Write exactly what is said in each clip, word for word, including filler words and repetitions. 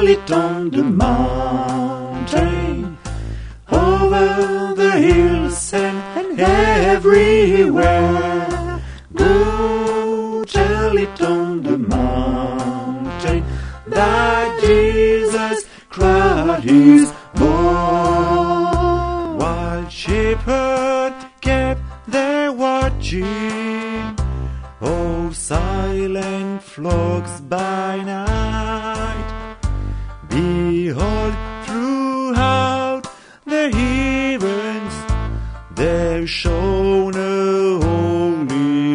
it on the mountain, over the hills and everywhere. Go tell it on the mountain that Jesus Christ is born. While shepherds kept their watching, oh, silent flocks by night, behold, throughout the heavens there shone a holy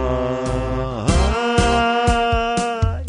light.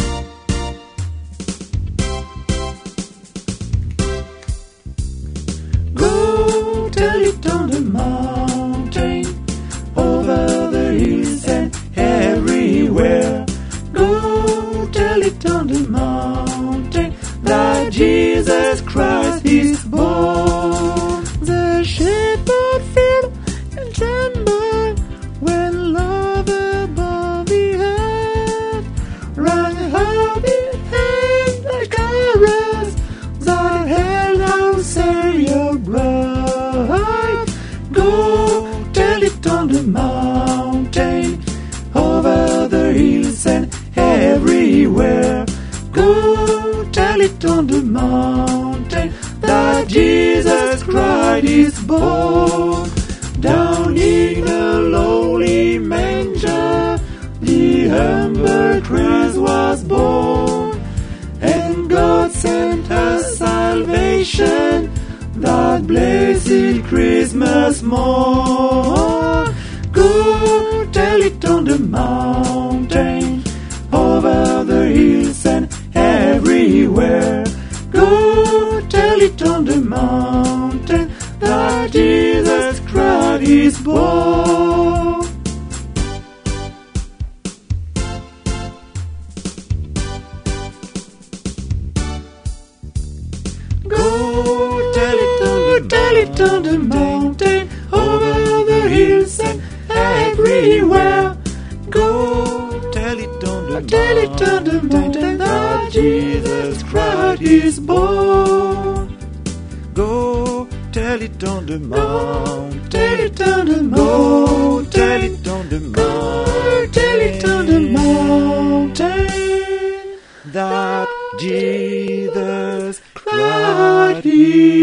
Go tell it on the mountain, over the hills and everywhere. Go tell it on the mountain that Jesus Christ is born. The shepherd feared and trembled when love above the earth rang out behind the chorus that held our Savior bright. Go tell it on the mountain, over the hills and everywhere. Go tell it on the mountain that Jesus Christ is born. Down in a lowly manger the humble Christ was born, and God sent us salvation that blessed Christmas morn. Go tell it on the mountain, over the hills and everywhere. Go tell it on the mountain that Jesus Christ is born. Go tell it on the, tell it on the mountain, over the hills and everywhere. Go tell it on the, tell it on the mountain that Jesus Christ is born. Go tell it on the mountain, tell it on the mountain, tell it on the mountain, tell it on the mountain that Jesus Christ is